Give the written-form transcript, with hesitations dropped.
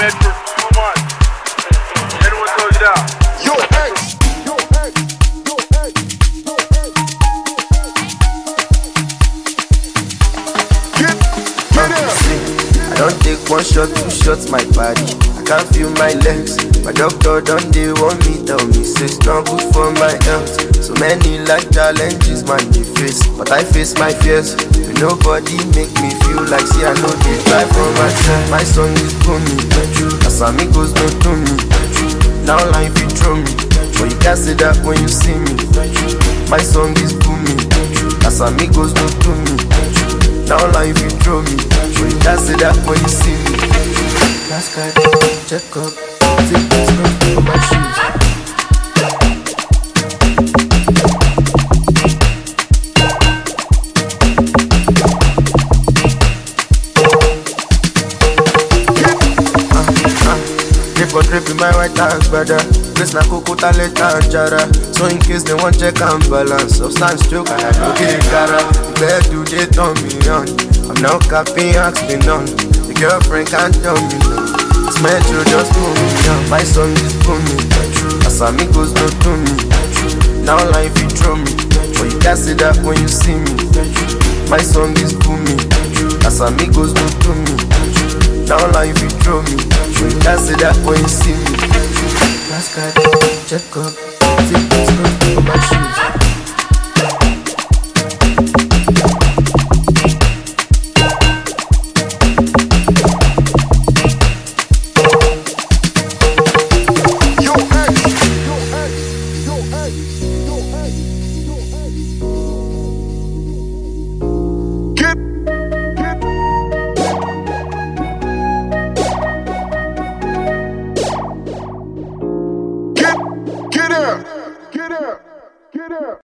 Medford, come on. Anyone told you that? Yo, hey, yo, hey, yo, hey, yo, hey. Get I don't take one shot, two shots, my body. I can't feel my legs. My doctor don't they want me, tell me, say it's not good for my health. So many life challenges, man, they face. But I face my fears. But nobody make me feel like, see, I know they try for myself. My song is booming. As amigos don't do me. Now life you throw me. But you can't say that when you see me. My song is booming. As amigos don't do me. Now life you throw me. But you can't say that when you see me. Last card, check up. Take this stuff for my shoes. Drip in my white hands, brother. Place na coco talent and jara. So in case they want check and balance, substance choke and I don't get cara. Where do they turn me on? I'm now capping, ask me none. The girlfriend can't tell me no. This metro just pull me down. My song is booming. As amigos don't do me. Now life you throw me. But you can't say that when you see me. My song is booming. As amigos don't do me. Now life you throw me. But you can't say that when you see me. Last card, check up. Take this stuff for my shoes. Get out! Get out! Get out!